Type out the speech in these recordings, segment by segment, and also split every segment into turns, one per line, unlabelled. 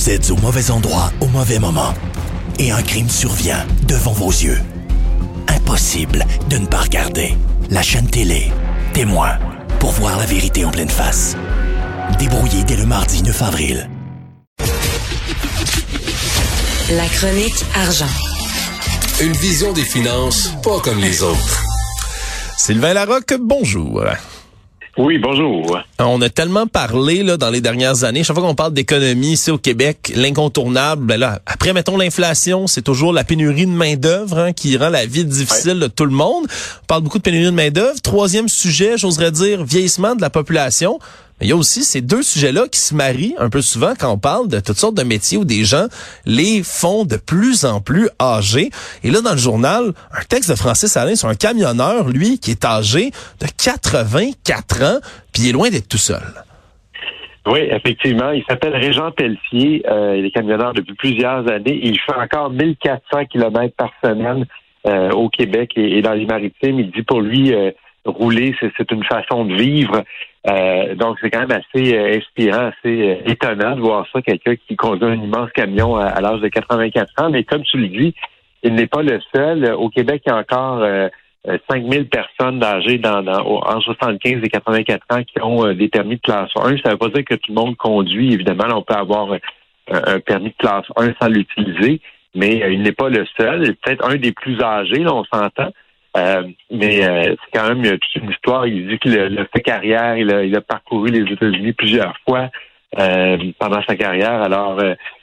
Vous êtes au mauvais endroit au mauvais moment. Et un crime survient devant vos yeux. Impossible de ne pas regarder. La chaîne télé, Témoin, pour voir la vérité en pleine face. Débrouillé dès le mardi 9 avril.
La chronique argent.
Une vision des finances pas comme les autres.
Sylvain Larocque, bonjour.
Oui, bonjour.
On a tellement parlé là dans les dernières années, chaque fois qu'on parle d'économie ici au Québec, l'incontournable, ben là, après mettons l'inflation, c'est toujours la pénurie de main-d'œuvre qui rend la vie difficile de tout le monde. On parle beaucoup de pénurie de main-d'œuvre. Troisième sujet, j'oserais dire vieillissement de la population. Mais il y a aussi ces deux sujets-là qui se marient un peu souvent quand on parle de toutes sortes de métiers où des gens les font de plus en plus âgés. Et là, dans le journal, un texte de Francis Alain sur un camionneur, lui, qui est âgé de 84 ans, puis il est loin d'être tout seul.
Oui, effectivement. Il s'appelle Régent Pelletier. Il est camionneur depuis plusieurs années. Il fait encore 1400 kilomètres par semaine au Québec et dans les Maritimes. Il dit pour lui, rouler, c'est une façon de vivre. Donc, c'est quand même assez inspirant, assez étonnant de voir ça, quelqu'un qui conduit un immense camion à l'âge de 84 ans. Mais comme tu le dis, il n'est pas le seul. Au Québec, il y a encore 5000 personnes âgées entre 75 et 84 ans qui ont des permis de classe 1. Ça ne veut pas dire que tout le monde conduit. Évidemment, là, on peut avoir un permis de classe 1 sans l'utiliser, mais il n'est pas le seul. Il est peut-être un des plus âgés, là, on s'entend. Mais c'est quand même toute une histoire. Il dit qu'il a fait carrière, il a parcouru les États-Unis plusieurs fois pendant sa carrière. Alors,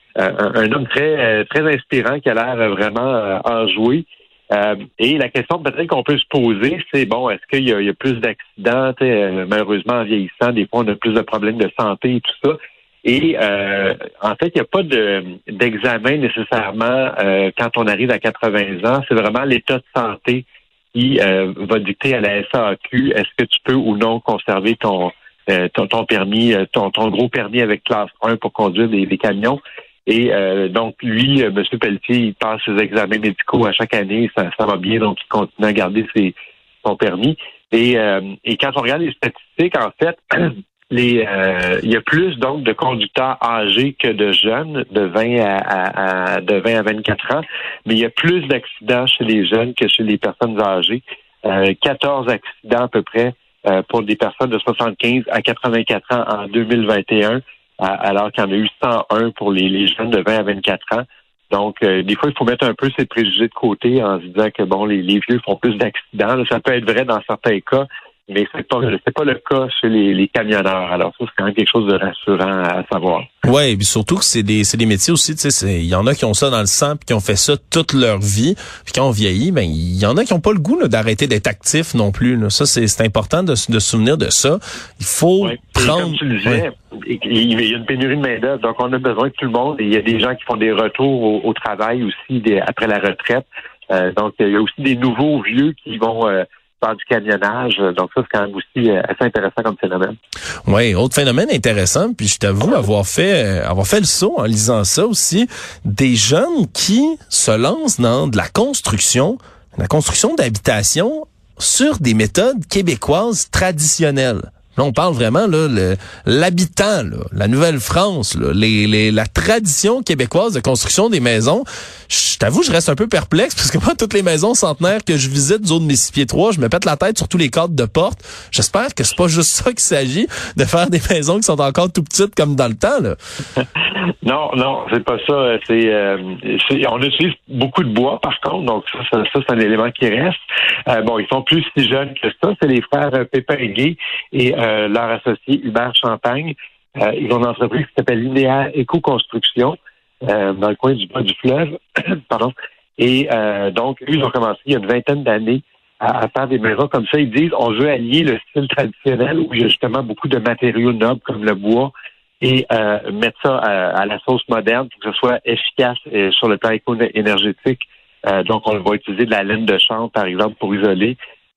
un homme très très inspirant qui a l'air vraiment enjoué. Et la question peut-être qu'on peut se poser, c'est bon, est-ce qu'il y a plus d'accidents? Malheureusement, en vieillissant, des fois, on a plus de problèmes de santé et tout ça. Et en fait, il n'y a pas d'examen nécessairement quand on arrive à 80 ans. C'est vraiment l'état de santé qui va dicter à la SAQ est-ce que tu peux ou non conserver ton permis, ton gros permis avec classe 1 pour conduire des camions. Et donc, lui, M. Pelletier, il passe ses examens médicaux à chaque année, ça va bien, donc il continue à garder son permis. Et quand on regarde les statistiques, en fait, il y a plus donc de conducteurs âgés que de jeunes, de 20 à 24 ans, mais il y a plus d'accidents chez les jeunes que chez les personnes âgées. 14 accidents à peu près pour des personnes de 75 à 84 ans en 2021, alors qu'il y en a eu 101 pour les jeunes de 20 à 24 ans. Donc, des fois, il faut mettre un peu ces préjugés de côté en se disant que bon, les vieux font plus d'accidents. Là, ça peut être vrai dans certains cas, mais c'est pas le cas chez les camionneurs. Alors ça, c'est quand même quelque chose de rassurant à savoir.
Ouais, et puis surtout que c'est des métiers aussi, tu sais, il y en a qui ont ça dans le sang puis qui ont fait ça toute leur vie. Puis quand on vieillit, ben il y en a qui ont pas le goût là, d'arrêter d'être actifs non plus. Là. Ça, c'est important de se souvenir de ça. Il faut prendre.
Comme tu le disais, il y a une pénurie de main-d'œuvre, donc on a besoin de tout le monde. Et il y a des gens qui font des retours au travail aussi après la retraite. Donc il y a aussi des nouveaux vieux qui vont faire du camionnage. Donc ça, c'est quand même aussi assez intéressant comme phénomène.
Oui, autre phénomène intéressant, puis je t'avoue avoir fait le saut en lisant ça aussi, des jeunes qui se lancent dans de la construction d'habitation sur des méthodes québécoises traditionnelles. Là, on parle vraiment là l'habitant, là, la Nouvelle-France, là, la tradition québécoise de construction des maisons. Je t'avoue, je reste un peu perplexe parce que moi, toutes les maisons centenaires que je visite, zone Mississippi 3, je me pète la tête sur tous les cadres de porte. J'espère que c'est pas juste ça qu'il s'agit, de faire des maisons qui sont encore tout petites comme dans le temps, là.
Non, c'est pas ça. On utilise beaucoup de bois, par contre, donc ça c'est un élément qui reste. Ils sont plus si jeunes que ça. C'est les frères Pépin et Guy et leur associé Hubert Champagne. Ils ont une entreprise qui s'appelle Linéaire Éco-Construction dans le coin du bas du fleuve. Pardon. Et donc, eux, ils ont commencé il y a une vingtaine d'années à faire des maisons comme ça. Ils disent on veut allier le style traditionnel où il y a justement beaucoup de matériaux nobles comme le bois et mettre ça à la sauce moderne pour que ce soit efficace sur le plan éco-énergétique. Donc, on va utiliser de la laine de chanvre, par exemple, pour isoler.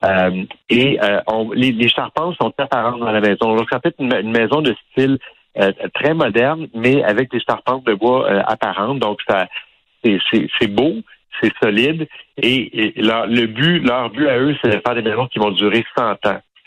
Les charpentes sont apparentes dans la maison. Donc, ça fait une maison de style très moderne, mais avec des charpentes de bois apparentes. Donc, ça c'est beau, c'est solide. Et leur but à eux, c'est de faire des maisons qui vont durer 100 ans.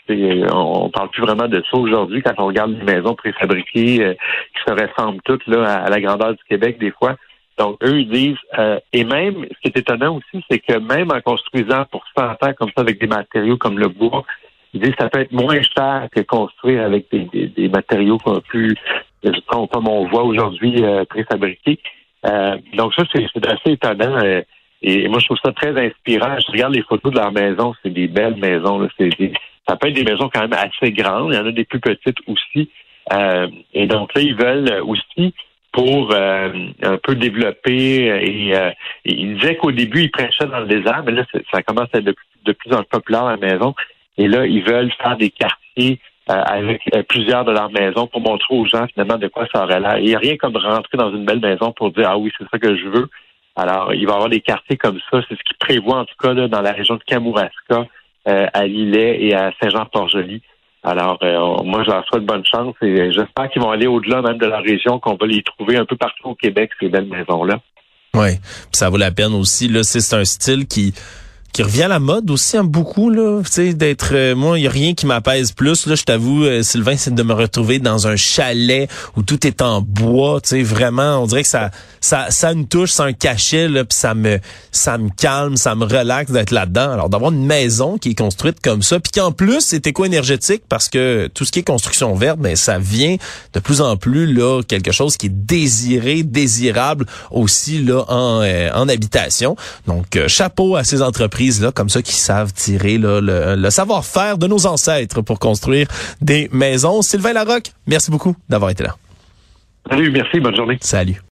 On parle plus vraiment de ça aujourd'hui quand on regarde les maisons préfabriquées qui se ressemblent toutes là à la grandeur du Québec des fois. Donc, eux, ils disent, et même, ce qui est étonnant aussi, c'est que même en construisant pour 100 ans comme ça avec des matériaux comme le bois, ils disent que ça peut être moins cher que construire avec des matériaux plus, comme on voit aujourd'hui, préfabriqués. Donc ça, c'est assez étonnant. Et moi, je trouve ça très inspirant. Je regarde les photos de leur maison, c'est des belles maisons. Là. Ça peut être des maisons quand même assez grandes. Il y en a des plus petites aussi. Et donc là, ils veulent aussi pour un peu développer. Et il disait qu'au début, ils prêchaient dans le désert, mais là, ça commence à être de plus en plus populaire, la maison. Et là, ils veulent faire des quartiers avec plusieurs de leurs maisons pour montrer aux gens, finalement, de quoi ça aurait l'air. Il n'y a rien comme rentrer dans une belle maison pour dire « Ah oui, c'est ça que je veux ». Alors, il va y avoir des quartiers comme ça. C'est ce qu'ils prévoient, en tout cas, là, dans la région de Kamouraska, à Lillet et à Saint-Jean-Port-Joli. Alors, moi, je leur souhaite bonne chance et j'espère qu'ils vont aller au-delà même de la région, qu'on va les trouver un peu partout au Québec, ces belles maisons-là.
Oui, ça vaut la peine aussi. Là, c'est un style qui revient à la mode aussi, hein, beaucoup, là, tu sais, d'être, moi, il y a rien qui m'apaise plus, là, je t'avoue, Sylvain, c'est de me retrouver dans un chalet où tout est en bois, tu sais, vraiment, on dirait que ça une touche, c'est un cachet, là, puis ça me calme, ça me relaxe d'être là-dedans. Alors, d'avoir une maison qui est construite comme ça, puis qu'en plus, c'est éco-énergétique, parce que tout ce qui est construction verte, ben, ça vient de plus en plus, là, quelque chose qui est désirable aussi, là, en habitation. Donc, chapeau à ces entreprises là, comme ça, qui savent tirer là, le savoir-faire de nos ancêtres pour construire des maisons. Sylvain Larocque, merci beaucoup d'avoir été là.
Salut, merci, bonne journée.
Salut.